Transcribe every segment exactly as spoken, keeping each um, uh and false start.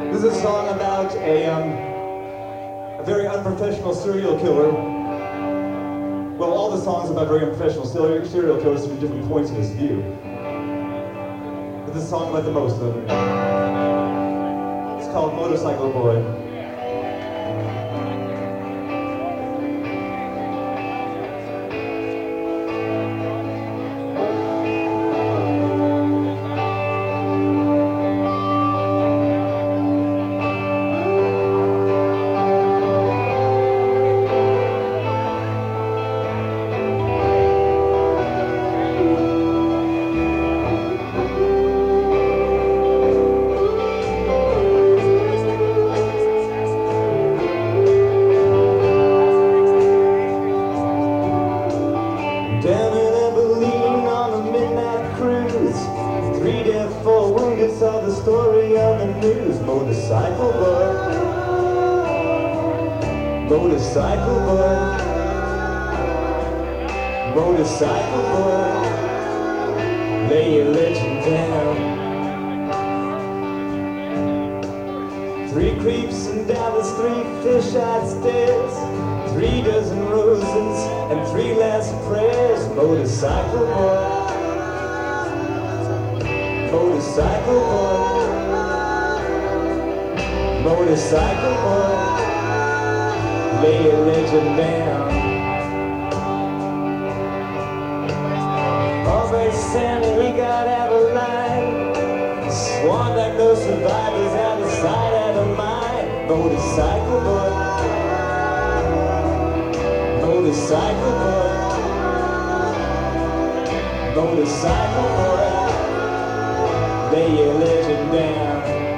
This is a song about a, um, a very unprofessional serial killer. Well, all the songs about very unprofessional serial killers from different points of his view. But this is a song about the most of them. It's called Motorcycle Boy. Down in Abilene on a midnight cruise, three dead, four wounded, saw the story on the news. Motorcycle boy, motorcycle boy, motorcycle boy, lay your legend down. Three creeps in Dallas, three fish-eyed stares, three dozen roses and three last prayers. Motorcycle boy, motorcycle boy, motorcycle boy, lay your legend down. Always Santa, he got out of line, sworn like no survivors, out of sight, out of mind. Motorcycle boy, motorcycle boy, motorcycle boy, lay your legend down.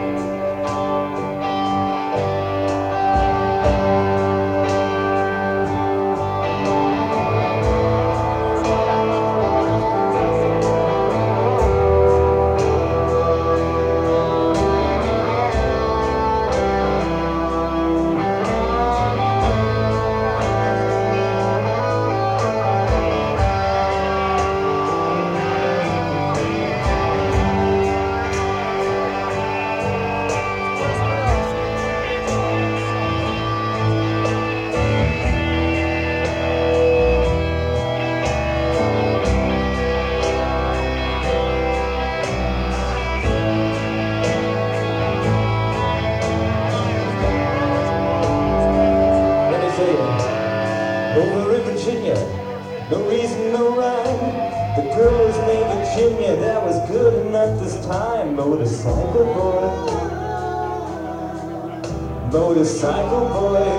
Over in Virginia, no reason, no rhyme. The girl was named Virginia, that was good enough this time. Motorcycle boy, motorcycle boy,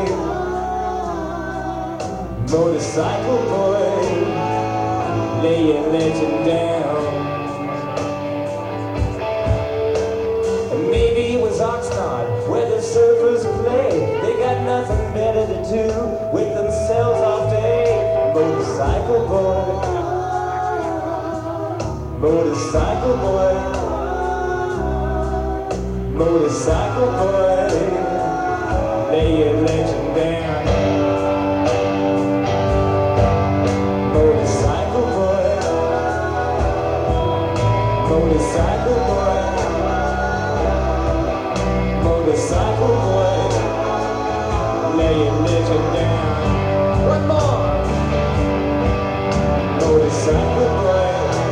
motorcycle boy, lay your legend down. And maybe it was Oxnard, where the surfers play. They got nothing better to do with themselves all day. Motorcycle boy, motorcycle boy, motorcycle boy, lay your legend down. Motorcycle boy, motorcycle boy, motorcycle boy, lay your legend down. One more. Motorcycle boy,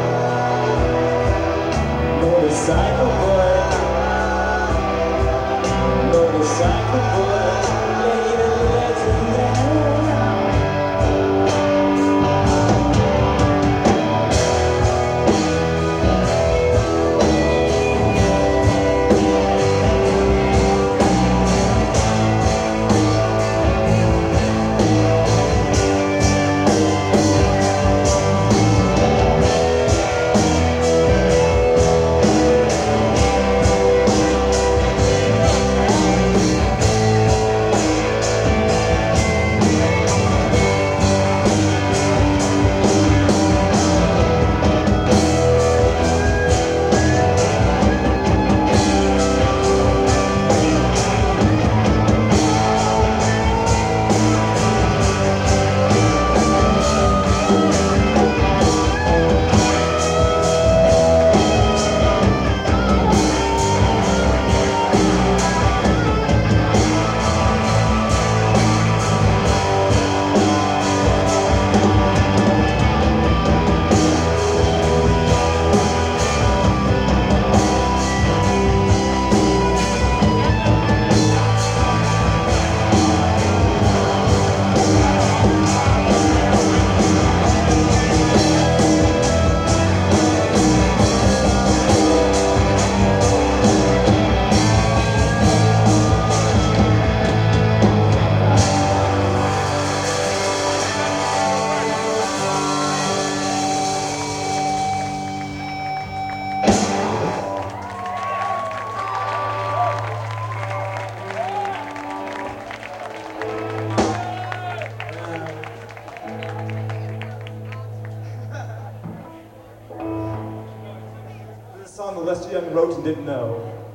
motorcycle boy, motorcycle boy, lay your legend down. Young wrote and didn't know.